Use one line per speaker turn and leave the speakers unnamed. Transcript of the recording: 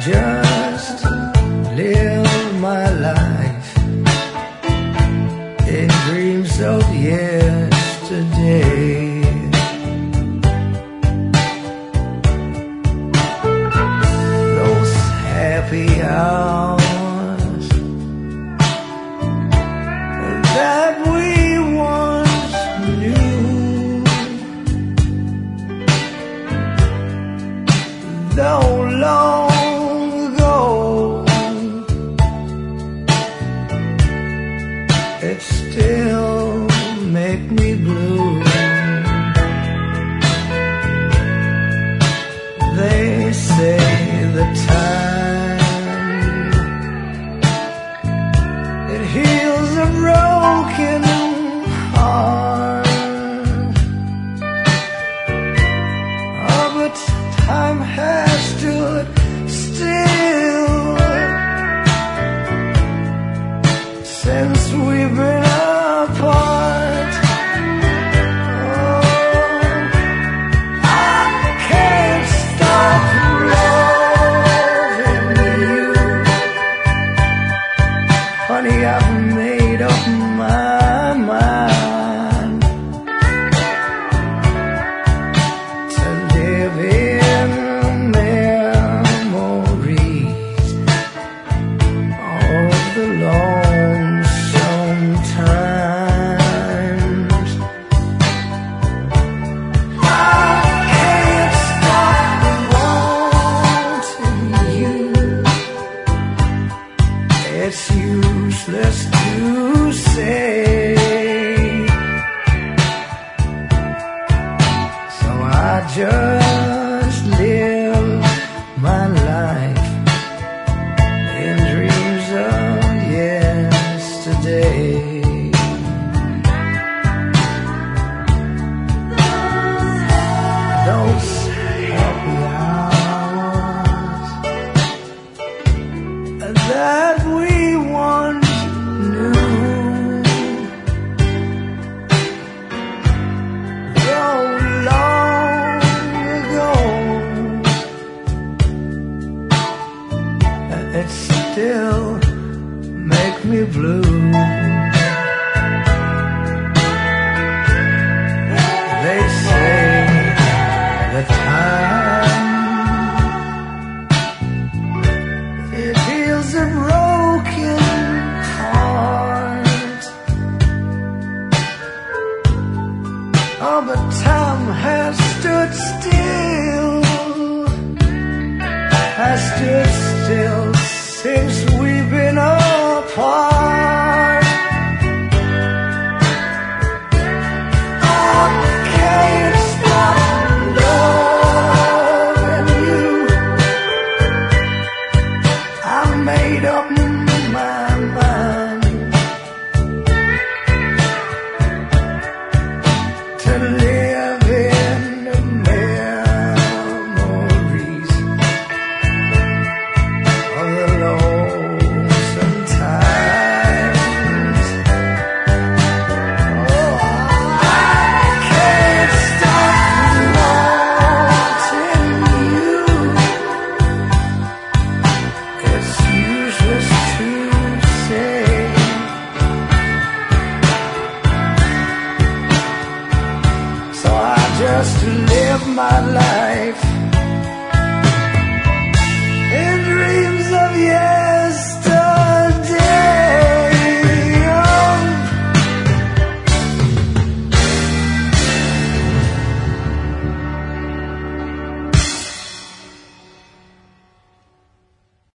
just live my life in dreams of yesterday. Those happy hours that we once knew, though long ago, it still make me blue. They say the time it heals a broken heart. Oh, but time has stood still since we've been apart. Oh, I can't stop loving you, honey. I've made up my mind to live in memories of the lonesome times. I can't stop wanting you. It's useless to say, so I just live my life in dreams of yesterday. Those happy hours that we once knew, though long ago, it still make me blue. They say the time it heals a broken heart. Oh, but time has stood still, has stood still